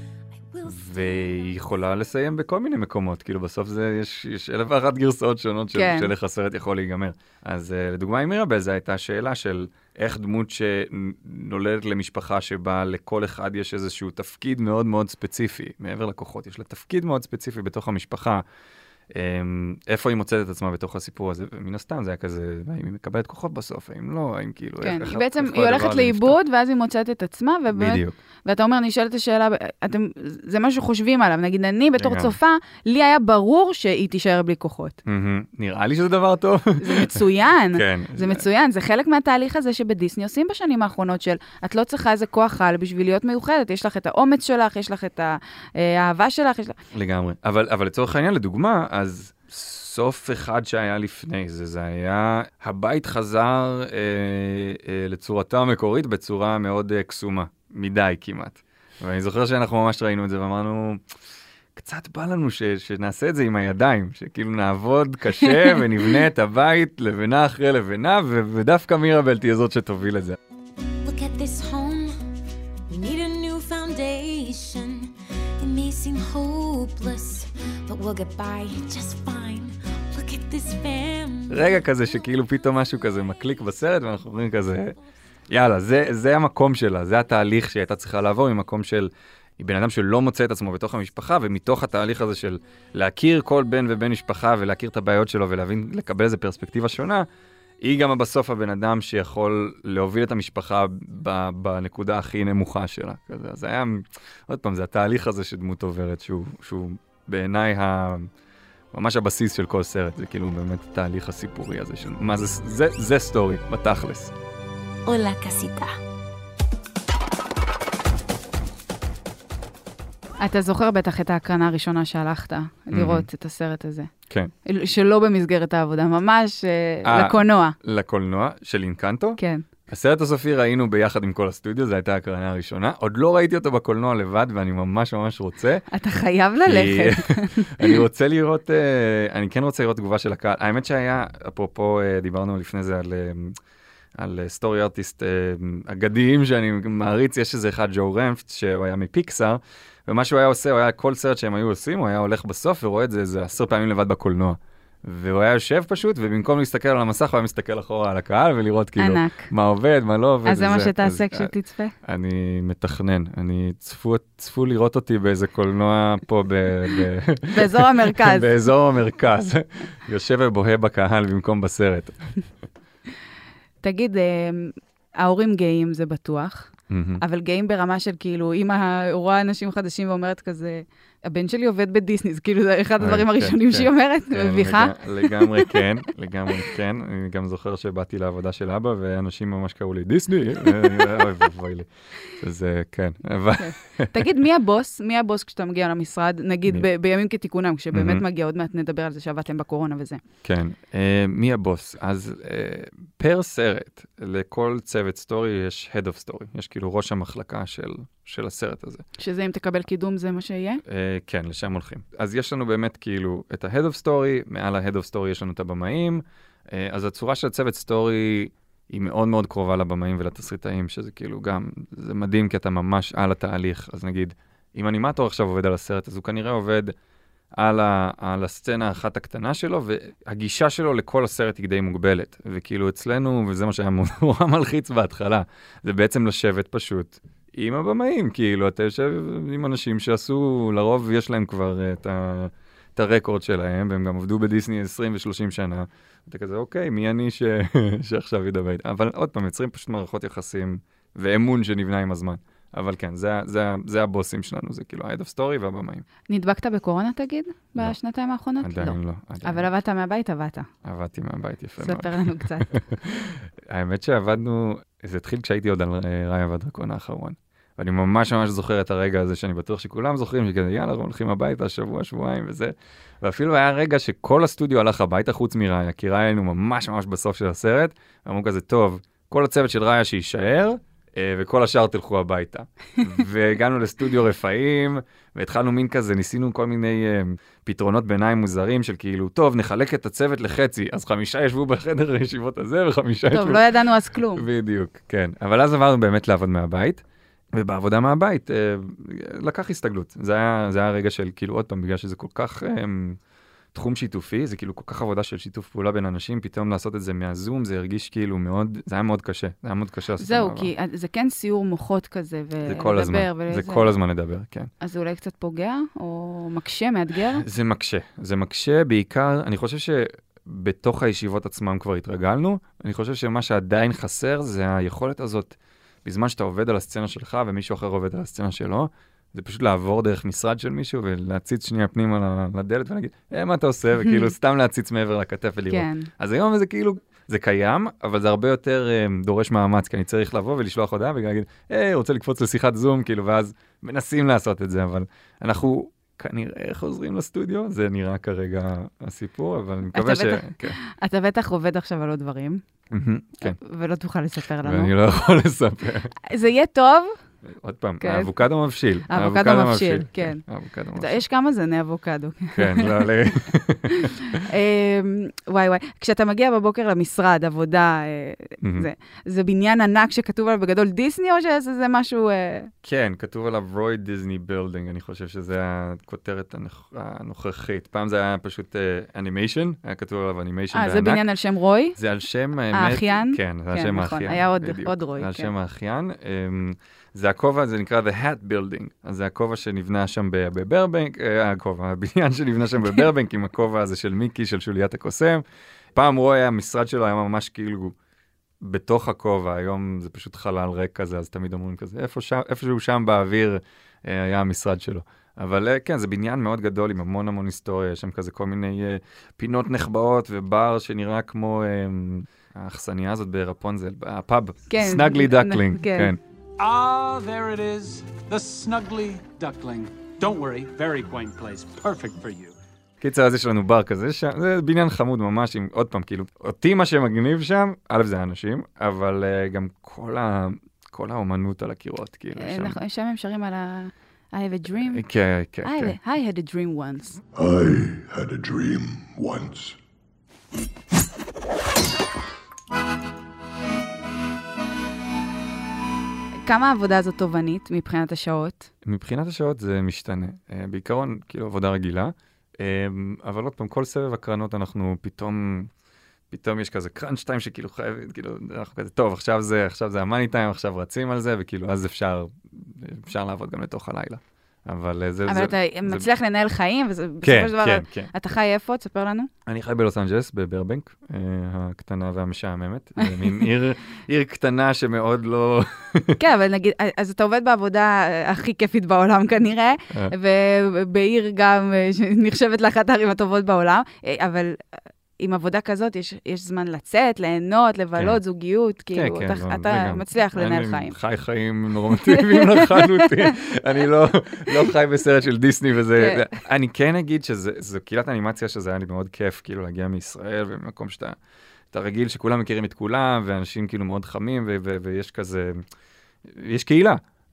והיא יכולה לסיים בכל מיני מקומות, כאילו בסוף זה, יש, יש אלף ואחת גרסאות שונות של, כן. של איך הסרט יכול להיגמר. אז uh, לדוגמה עם מירבל, זו הייתה שאלה של איך דמות שנולדת למשפחה שבה לכל אחד יש איזשהו תפקיד מאוד מאוד ספציפי, מעבר לכוחות, יש לה תפקיד מאוד ספציפי בתוך המשפחה, איפה היא מוצאת את עצמה בתוך הסיפור הזה, ומן הסתם זה היה כזה, האם היא מקבלת כוחות בסוף, האם לא, האם כאילו... כן, איך, היא בעצם, איך היא הולכת לאיבוד, ואז היא מוצאת את עצמה, ובאמת, בדיוק. ואתה אומר, אני שואלת את השאלה, אתם, זה משהו שחושבים עליו, נגיד, אני בתור לגמרי. צופה, לי היה ברור שהיא תישאר בלי כוחות. נראה לי שזה דבר טוב. זה מצוין, כן. זה מצוין, זה חלק מהתהליך הזה שבדיסני עושים בשנים האחרונות של, את לא צריכה איזה כוח על בשביל להיות מיוחדת, יש לך את האומץ שלך, יש לך את האהבה שלך, יש לך... לגמרי. אבל, אבל לצורך העניין, לדוגמה, אז סוף אחד שהיה לפני זה, זה היה, הבית חזר אה, אה, לצורתה המקורית בצורה מאוד אה, קסומה, מדי כמעט. ואני זוכר שאנחנו ממש ראינו את זה ואמרנו, קצת בא לנו ש, שנעשה את זה עם הידיים, שכאילו נעבוד קשה ונבנה את הבית לבנה אחרי לבנה, ו, ודווקא מירבל תהיה זאת שתוביל את זה. Look at this home. We need a new foundation. It may seem hopeless, but we'll get by just fine. Look at this family. רגע כזה שכאילו פתאום משהו כזה מקליק בסרט, ואנחנו אומרים כזה, יאללה, זה, זה המקום שלה, זה התהליך שהיא הייתה צריכה לעבור, ממקום של, היא בן אדם שלא מוצא את עצמו בתוך המשפחה, ומתוך התהליך הזה של להכיר כל בן ובן משפחה, ולהכיר את הבעיות שלו, ולהבין, לקבל איזו פרספקטיבה שונה, היא גם בסוף הבן אדם שיכול להוביל את המשפחה ב, בנקודה הכי נמוכה שלה. כזה. אז היה, עוד פעם, זה התהליך הזה שדמות עוברת, שהוא, שהוא בעיניי ה... ממש הבסיס של כל סרט, זה כאילו באמת התהליך הסיפורי הזה של מה זה, זה, זה סטורי, בתכלס. Hola, casita. אתה זוכר בטח את ההקרנה הראשונה שהלכת לראות את הסרט הזה. כן. שלא במסגרת העבודה, ממש אה, לקולנוע. לקולנוע של אינקנטו. כן. הסרט הסופי ראינו ביחד עם כל הסטודיו, זו הייתה ההקרנה הראשונה. עוד לא ראיתי אותו בקולנוע לבד, ואני ממש ממש רוצה. אתה חייב ללכת. אני רוצה לראות, אני כן רוצה לראות תגובה של הקהל. האמת שהיה, אפרופו, דיברנו לפני זה על... על סטורי ארטיסט אגדיים שאני מעריץ, יש איזה אחד, ג'ו רמפט, שהוא היה מפיקסאר, ומה שהוא היה עושה, הוא היה כל סרט שהם היו עושים, הוא היה הולך בסוף ורואה את זה איזה עשר פעמים לבד בקולנוע. והוא היה יושב פשוט, ובמקום להסתכל על המסך, הוא היה מסתכל אחורה על הקהל, ולראות כאילו ענק. מה עובד, מה לא עובד. אז זה מה וזה. שתעשה אז, כשתצפה? אני מתכנן, אני צפו, צפו לראות אותי באיזה קולנוע פה ב... ב... באזור המרכז. באזור המרכז. יושב ובוהה בקהל במקום בסרט. תגיד, ההורים גאים זה בטוח, אבל גאים ברמה של כאילו, אמא רואה אנשים חדשים ואומרת כזה, הבן שלי עובד בדיסני, זה כאילו זה אחד הדברים הראשונים שהיא אומרת, מביכה. לגמרי כן, לגמרי כן. אני גם זוכר שבאתי לעבודה של אבא, ואנשים ממש קראו לי דיסני, אוי ואבוי לי. אז כן. תגיד, מי הבוס? מי הבוס כשאתה מגיע למשרד? נגיד בימים כתיקונם, כשבאמת מגיע, עוד מעט נדבר על זה שעבדתם בקורונה וזה. כן. מי הבוס? אז פר סרט, לכל צוות סטורי יש head of story. יש כאילו ראש המחלקה של... של הסרט הזה. שזה אם תקבל קידום זה מה שיהיה? Uh, כן, לשם הולכים. אז יש לנו באמת כאילו את ה-Head of Story, מעל ה-Head of Story יש לנו את הבמאים, uh, אז הצורה של הצוות סטורי היא מאוד מאוד קרובה לבמאים ולתסריטאים, שזה כאילו גם, זה מדהים כי אתה ממש על התהליך. אז נגיד, אם אנימטור עכשיו עובד על הסרט, אז הוא כנראה עובד על, ה- על הסצנה האחת הקטנה שלו, והגישה שלו לכל הסרט היא די מוגבלת. וכאילו אצלנו, וזה מה שהיה מאוד מלחיץ בהתחלה, זה בעצם לשבת פשוט. עם הבמאים, כאילו, אתה יושב עם אנשים שעשו, לרוב יש להם כבר את, ה, את הרקורד שלהם, והם גם עבדו בדיסני עשרים ושלושים שנה. אתה כזה, אוקיי, מי אני ש, שעכשיו ידבר? אבל עוד פעם, יוצרים פשוט מערכות יחסים ואמון שנבנה עם הזמן. אבל כן, זה, זה, זה הבוסים שלנו, זה כאילו ה-Head of Story והבמאים. נדבקת בקורונה, תגיד? לא. בשנתיים האחרונות? עדיין לא. לא עדיין אבל עבדת מהבית, עבדת. עבדתי מהבית, יפה מאוד. ספר לנו קצת. האמת שעבדנו, זה התחיל כשהייתי עוד על ראיה והדרקון האחרון. ואני ממש ממש זוכר את הרגע הזה, שאני בטוח שכולם זוכרים, שכזה, יאללה, הולכים הביתה, שבוע, שבועיים וזה. ואפילו היה רגע שכל הסטודיו הלך הביתה חוץ מראיה, כי ראיה היינו ממש ממש בסוף של הסרט, ואמרו כזה, טוב, כל הצוות של ראיה שישאר, וכל השאר תלכו הביתה. והגענו לסטודיו רפאים, והתחלנו מין כזה, ניסינו כל מיני פתרונות ביניים מוזרים של כאילו, טוב, נחלק את הצוות לחצי, אז חמישה ישבו בחדר הישיבות הזה, וחמישה ישבו... טוב, לא ידענו אז כלום. בדיוק, כן. אבל אז עברנו באמת לעבוד מהבית, ובעבודה מהבית לקח הסתגלות. זה היה, זה היה רגע של כאילו, עוד פעם, בגלל שזה כל כך... תחום שיתופי, זה כאילו כל כך עבודה של שיתוף פעולה בין אנשים, פתאום לעשות את זה מהזום, זה הרגיש כאילו מאוד, זה היה מאוד קשה, זה היה מאוד קשה. זהו, כי זה כן סיור מוחות כזה, זה כל הזמן, זה כל הזמן לדבר, כן. אז זה אולי קצת פוגע, או מקשה, מאתגר? זה מקשה, זה מקשה בעיקר, אני חושב שבתוך הישיבות עצמם כבר התרגלנו, אני חושב שמה שעדיין חסר, זה היכולת הזאת, בזמן שאתה עובד על הסצנה שלך, ומישהו אחר עובד על הסצנה שלו, זה פשוט לעבור דרך משרד של מישהו ולהציץ שנייה פנימה לדלת ולהגיד, אה, מה אתה עושה? וכאילו סתם להציץ מעבר לכתף ולראות. כן. אז היום זה כאילו, זה קיים, אבל זה הרבה יותר um, דורש מאמץ, כי אני צריך לבוא ולשלוח הודעה ולהגיד, אה, רוצה לקפוץ לשיחת זום, כאילו, ואז מנסים לעשות את זה, אבל אנחנו כנראה חוזרים לסטודיו, זה נראה כרגע הסיפור, אבל אני מקווה ש... אתה בטח עובד עכשיו על עוד דברים. כן. ולא תוכל לספר לנו. ואני לא יכול לספר. זה יהיה טוב. עוד פעם, האבוקדו מבשיל. האבוקדו מבשיל, כן. האבוקדו מבשיל. יש כמה זני אבוקדו. כן, לא, לא. וואי וואי, כשאתה מגיע בבוקר למשרד, עבודה, זה בניין ענק שכתוב עליו בגדול דיסני, או שזה משהו... כן, כתוב עליו רוי דיסני בילדינג, אני חושב שזה הכותרת הנוכחית. פעם זה היה פשוט אנימיישן, היה כתוב עליו אנימיישן בענק. אה, זה בניין על שם רוי? זה על שם... האחיין? כן, זה על שם האחיין. היה עוד רוי. זה על שם האחיין. זה הכובע, זה נקרא The Hat Building. אז זה הכובע שנבנה שם בברבנק, הכובע, הבניין שנבנה שם בברבנק, עם הכובע הזה של מיקי, של שוליית הקוסם. פעם רוי, המשרד שלו היה ממש כאילו בתוך הכובע, היום זה פשוט חלל ריק כזה, אז תמיד אומרים כזה, איפשהו שם באוויר היה המשרד שלו. אבל כן, זה בניין מאוד גדול, עם המון המון היסטוריה, יש שם כזה כל מיני פינות נחבאות, ובר שנראה כמו האכסניה הזאת ברפונזל, הפאב, סנגלי דקלינג, כן. Ah, there it is, the Snuggly Duckling. Don't worry, very quaint place, perfect for you. קיצר, אז יש לנו בר כזה שם, זה בניין חמוד ממש, עם עוד פעם, כאילו, אותי מה שמגניב שם, א' זה האנשים, אבל uh, גם כל, ה, כל האומנות על הקירות, כאילו, שם. נכון, שם הם שרים על ה... I have a dream. כן, כן, כן. I had a dream once. I had a dream once. כמה העבודה הזאת תובענית מבחינת השעות? מבחינת השעות זה משתנה. בעיקרון, כאילו, עבודה רגילה. אבל עוד פעם, כל סבב הקרנות אנחנו פתאום, פתאום יש כזה קראנץ' טיים שכאילו חייב, כאילו, אנחנו כזה, טוב, עכשיו זה, עכשיו זה המאני טיים, עכשיו רצים על זה, וכאילו, אז אפשר, אפשר לעבוד גם לתוך הלילה. אבל זה... אבל זה, אתה זה, מצליח זה... לנהל חיים, ובסופו כן, של דבר, כן, כן. אתה חי איפה? תספר לנו. אני חי בלוס אנג'לס, בברבנק, הקטנה והמשעממת. מין עיר, עיר קטנה שמאוד לא... כן, אבל נגיד, אז אתה עובד בעבודה הכי כיפית בעולם כנראה, ובעיר גם נחשבת לאחת הערים הטובות בעולם, אבל... עם עבודה כזאת, יש, יש זמן לצאת, ליהנות, לבלות, כן. זוגיות, כאילו, כן, אתה, כן, אתה גם, מצליח לנהל חיים. אני חי חיים נורמטיביים לחלוטין. אני לא, לא חי בסרט של דיסני וזה. כן. אני כן אגיד שזו קהילת אנימציה שזה היה לי מאוד כיף, כאילו, להגיע מישראל, במקום שאתה אתה רגיל שכולם מכירים את כולם, ואנשים כאילו מאוד חמים, ו- ו- ויש כזה, יש קהילה.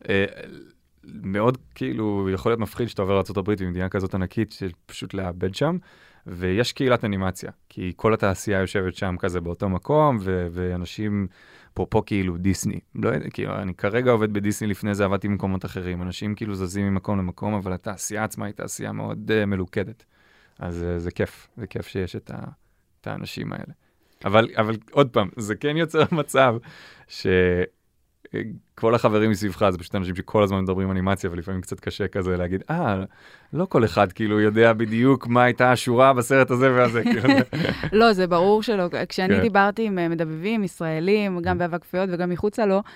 מאוד כאילו, יכול להיות מפחיד שאתה עובר לארצות הברית במדינה כזאת ענקית, שפשוט לאבד שם. ויש קהילת אנימציה, כי כל התעשייה יושבת שם כזה באותו מקום, ו- ואנשים, פרופו כאילו דיסני, לא יודע, כאילו, אני כרגע עובד בדיסני, לפני זה עבדתי במקומות אחרים, אנשים כאילו זזים ממקום למקום, אבל התעשייה עצמה היא תעשייה מאוד uh, מלוכדת. אז uh, זה כיף, זה כיף שיש את, ה- את האנשים האלה. אבל, אבל עוד פעם, זה כן יוצר מצב ש... כל החברים מסביבך, זה פשוט אנשים שכל הזמן מדברים אנימציה, ולפעמים קצת קשה כזה להגיד, אה, לא כל אחד כאילו יודע בדיוק מה הייתה השורה בסרט הזה והזה. לא, זה ברור שלא. כשאני דיברתי עם מדבבים ישראלים, גם באבק כפיות וגם מחוצה לו,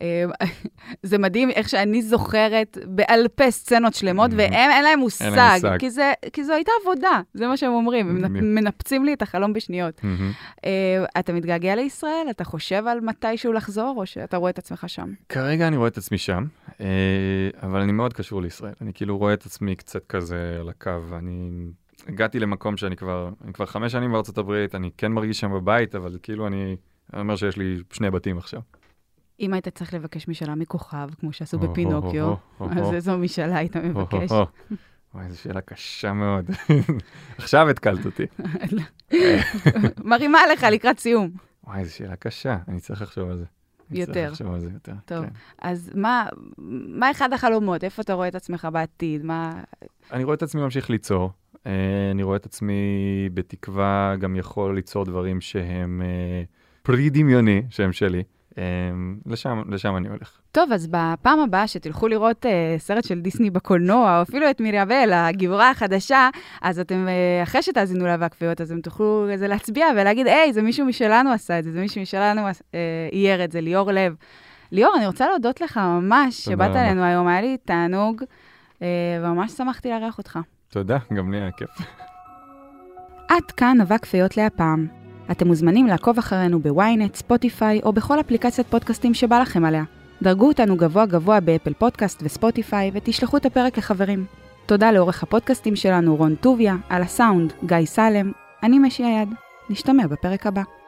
זה מדהים איך שאני זוכרת בעל פה סצנות שלמות, והם אין להם מושג, כי זו הייתה עבודה, זה מה שהם אומרים, הם מנפצים לי את החלום בשניות. אתה מתגעגע לישראל? אתה חושב על מתישהו לחזור, או שאתה רואה את עצמך שם? כרגע אני רואה את עצמי שם, אבל אני מאוד קשור לישראל. אני כאילו רואה את עצמי קצת כזה על הקו. אני הגעתי למקום שאני כבר, אני כבר חמש שנים בארצות הברית, אני כן מרגיש שם בבית, אבל כאילו אני, אני אומר שיש לי שני בתים עכשיו. אם היית צריך לבקש משאלה מכוכב, כמו שעשו בפינוקיו, אז איזו משאלה היית מבקש? וואי, זו שאלה קשה מאוד. עכשיו התקלת אותי. מרימה לך לקראת סיום. וואי, זו שאלה קשה, אני צריך לחשוב על זה. יותר. אני צריך לחשוב על זה יותר. טוב, אז מה אחד החלומות? איפה אתה רואה את עצמך בעתיד? אני רואה את עצמי ממשיך ליצור. אני רואה את עצמי בתקווה גם יכול ליצור דברים שהם פרי דמיוני, שהם שלי. לשם, לשם אני הולך. טוב, אז בפעם הבאה שתלכו לראות uh, סרט של דיסני בקולנוע, או אפילו את מיריאבל, הגיבורה החדשה, אז אתם, uh, אחרי שתאזינו לה והכפיות, אז אתם תוכלו איזה להצביע ולהגיד, היי, זה מישהו משלנו עשה את זה, זה מישהו משלנו uh, אייר את זה, ליאור לב. ליאור, אני רוצה להודות לך ממש שבאת אלינו היום, היה לי תענוג, uh, וממש שמחתי לארח אותך. תודה, גם לי היה כיף. עד כאן אבק כפיות להפעם. אתם מוזמנים לעקוב אחרינו בוויינט, ספוטיפיי או בכל אפליקציית פודקאסטים שבא לכם עליה. דרגו אותנו גבוה גבוה באפל פודקאסט וספוטיפיי ותשלחו את הפרק לחברים. תודה לעורך הפודקאסטים שלנו רון טוביה, על הסאונד גיא סלם, אני משי היד. נשתמע בפרק הבא.